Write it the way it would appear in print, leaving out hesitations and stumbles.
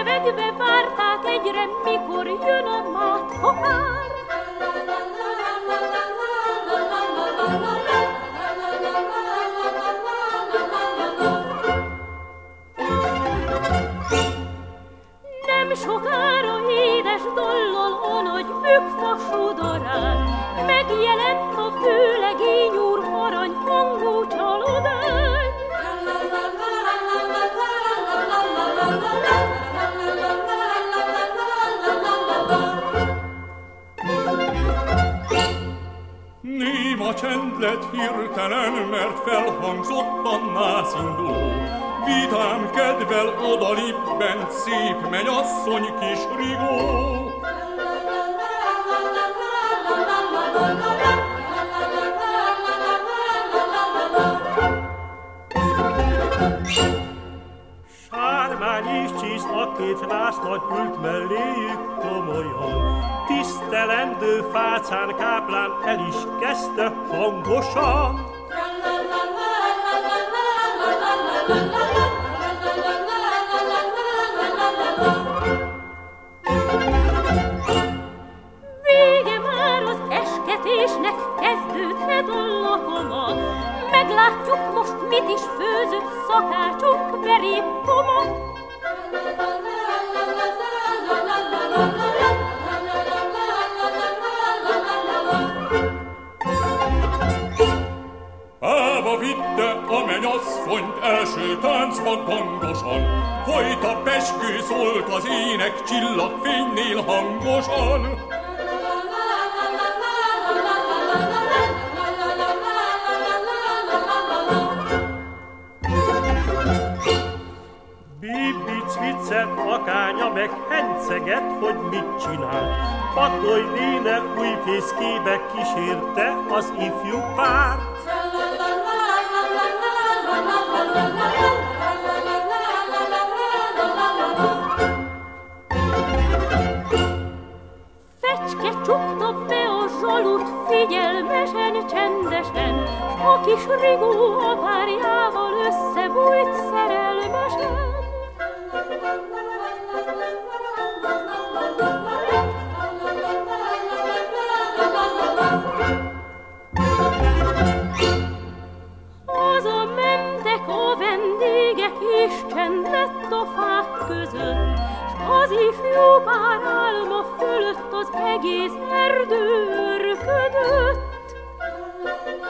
Remegve várták egyre, mikor jön a mátkopár. Nem sokára édes dallal a nagy bükfa sodorán megjelent a főlegény úr aranyhangú csalodány. Néma csend lett hirtelen, mert felhangzott a nászinduló. Vidám kedvel odalibbent szép mennyasszony kis rigó. Sármány és Csisz, a két násznagy ült melléjük komolyan. Tisztelendő fácán káplán el is kezdte hangosan. Vége már az esketésnek, kezdődhet a lakoma. Meglátjuk most, mit is főzött szakácsunk verépkoma. Áva vitte a mennyasszonyt első táncba gangosan, folyt a pezsgő, szólt az ének csillagfénynél hangosan. Bibic viccet, akánya meg henceget, hogy mit csinál. Patnoly néne új fészkébe kísérte az ifjú párt. Fecske csukta be a zsalut figyelmesen, csendesen, a kis rigó a párjával összebújt szerelmesen. Hazamentek a vendégek, és csend lett a fák között, s az ifjú pár álma fölött az egész erdő örködött.